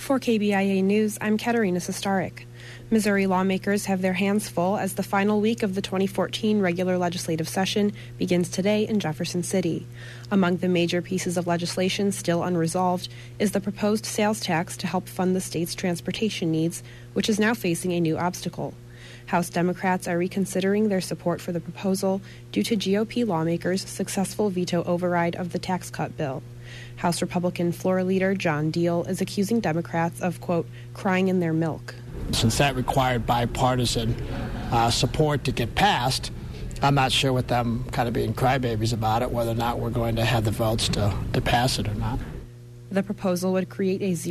For KBIA News, I'm Katerina Sestarik. Missouri lawmakers have their hands full as the final week of the 2014 regular legislative session begins today in Jefferson City. Among the major pieces of legislation still unresolved is the proposed sales tax to help fund the state's transportation needs, which is now facing a new obstacle. House Democrats are reconsidering their support for the proposal due to GOP lawmakers' successful veto override of the tax cut bill. House Republican Floor Leader John Deal is accusing Democrats of, quote, crying in their milk. Since that required bipartisan support to get passed, I'm not sure with them kind of being crybabies about it, whether or not we're going to have the votes to pass it or not. The proposal would create a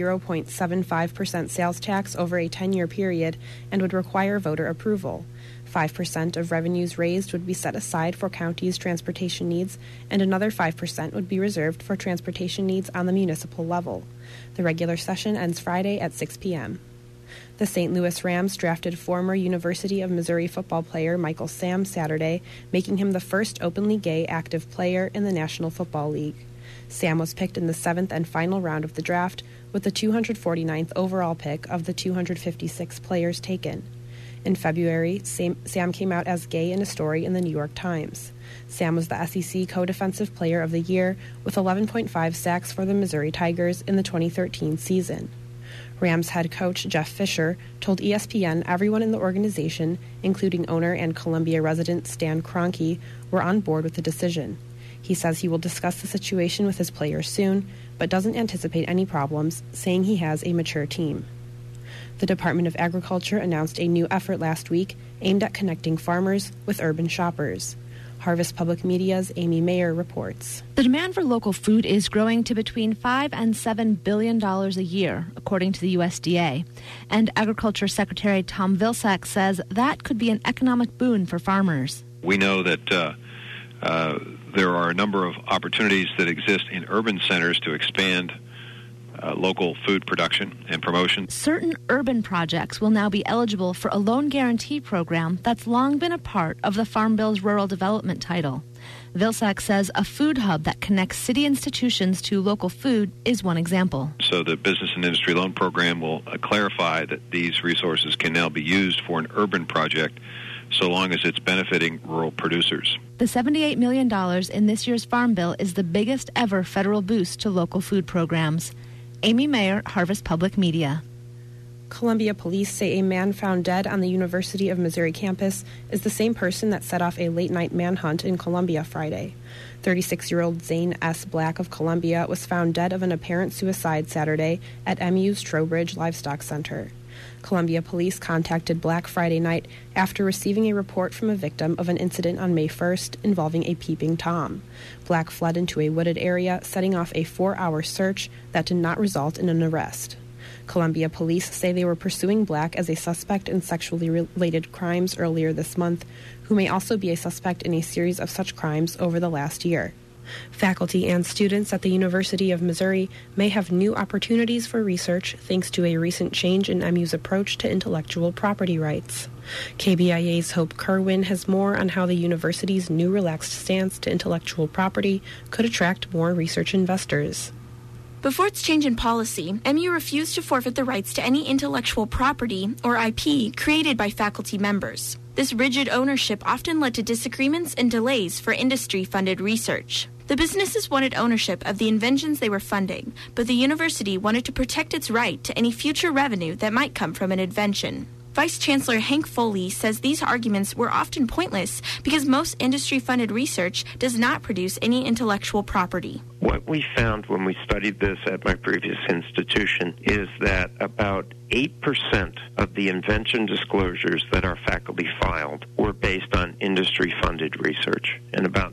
0.75% sales tax over a 10-year period and would require voter approval. 5% of revenues raised would be set aside for counties' transportation needs, and another 5% would be reserved for transportation needs on the municipal level. The regular session ends Friday at 6 p.m. The St. Louis Rams drafted former University of Missouri football player Michael Sam Saturday, making him the first openly gay active player in the National Football League. Sam was picked in the 7th and final round of the draft, with the 249th overall pick of the 256 players taken. In February, Sam came out as gay in a story in the New York Times. Sam was the SEC Co-Defensive Player of the Year with 11.5 sacks for the Missouri Tigers in the 2013 season. Rams head coach Jeff Fisher told ESPN everyone in the organization, including owner and Columbia resident Stan Kroenke, were on board with the decision. He says he will discuss the situation with his players soon, but doesn't anticipate any problems, saying he has a mature team. The Department of Agriculture announced a new effort last week aimed at connecting farmers with urban shoppers. Harvest Public Media's Amy Mayer reports. The demand for local food is growing to between $5 and $7 billion a year, according to the USDA. And Agriculture Secretary Tom Vilsack says that could be an economic boon for farmers. We know that there are a number of opportunities that exist in urban centers to expand local food production and promotion. Certain urban projects will now be eligible for a loan guarantee program that's long been a part of the Farm Bill's rural development title. Vilsack says a food hub that connects city institutions to local food is one example. So the Business and Industry Loan Program will clarify that these resources can now be used for an urban project so long as it's benefiting rural producers. The $78 million in this year's Farm Bill is the biggest ever federal boost to local food programs. Amy Mayer, Harvest Public Media. Columbia police say a man found dead on the University of Missouri campus is the same person that set off a late-night manhunt in Columbia Friday. 36-year-old Zane S. Black of Columbia was found dead of an apparent suicide Saturday at MU's Trowbridge Livestock Center. Columbia police contacted Black Friday night after receiving a report from a victim of an incident on May 1st involving a peeping Tom. Black fled into a wooded area, setting off a 4-hour search that did not result in an arrest. Columbia police say they were pursuing Black as a suspect in sexually related crimes earlier this month, who may also be a suspect in a series of such crimes over the last year. Faculty and students at the University of Missouri may have new opportunities for research thanks to a recent change in MU's approach to intellectual property rights. KBIA's Hope Kerwin has more on how the university's new relaxed stance to intellectual property could attract more research investors. Before its change in policy, MU refused to forfeit the rights to any intellectual property, or IP, created by faculty members. This rigid ownership often led to disagreements and delays for industry-funded research. The businesses wanted ownership of the inventions they were funding, but the university wanted to protect its right to any future revenue that might come from an invention. Vice Chancellor Hank Foley says these arguments were often pointless because most industry-funded research does not produce any intellectual property. What we found when we studied this at my previous institution is that about 8% of the invention disclosures that our faculty filed were based on industry-funded research, and about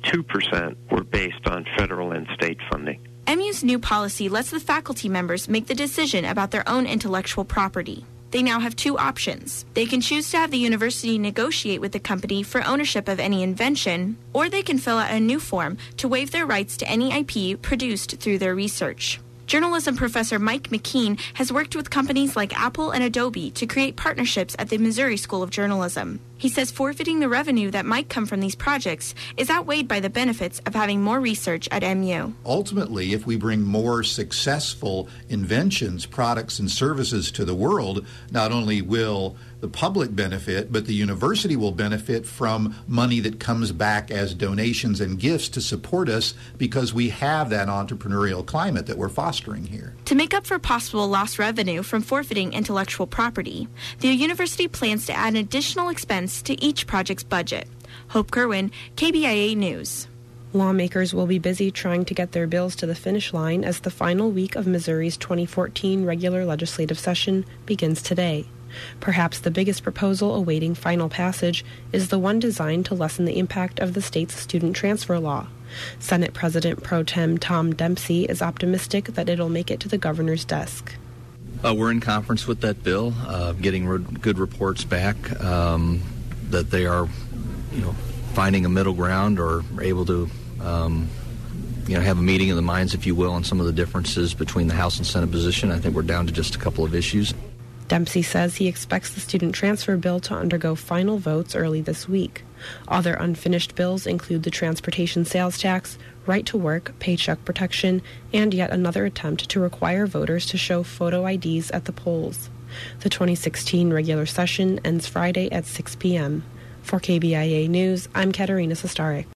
92% were based on federal and state funding. MU's new policy lets the faculty members make the decision about their own intellectual property. They now have two options. They can choose to have the university negotiate with the company for ownership of any invention, or they can fill out a new form to waive their rights to any IP produced through their research. Journalism professor Mike McKean has worked with companies like Apple and Adobe to create partnerships at the Missouri School of Journalism. He says forfeiting the revenue that might come from these projects is outweighed by the benefits of having more research at MU. Ultimately, if we bring more successful inventions, products, and services to the world, not only will the public benefit, but the university will benefit from money that comes back as donations and gifts to support us because we have that entrepreneurial climate that we're fostering here. To make up for possible lost revenue from forfeiting intellectual property, the university plans to add an additional expense to each project's budget. Hope Kerwin, KBIA News. Lawmakers will be busy trying to get their bills to the finish line as the final week of Missouri's 2014 regular legislative session begins today. Perhaps the biggest proposal awaiting final passage is the one designed to lessen the impact of the state's student transfer law. Senate President Pro Tem Tom Dempsey is optimistic that it'll make it to the governor's desk. We're in conference with that bill, getting good reports back that they are, finding a middle ground or able to, have a meeting of the minds, if you will, on some of the differences between the House and Senate position. I think we're down to just a couple of issues. Dempsey says he expects the student transfer bill to undergo final votes early this week. Other unfinished bills include the transportation sales tax, right to work, paycheck protection, and yet another attempt to require voters to show photo IDs at the polls. The 2016 regular session ends Friday at 6 p.m. For KBIA News, I'm Katerina Sestaric.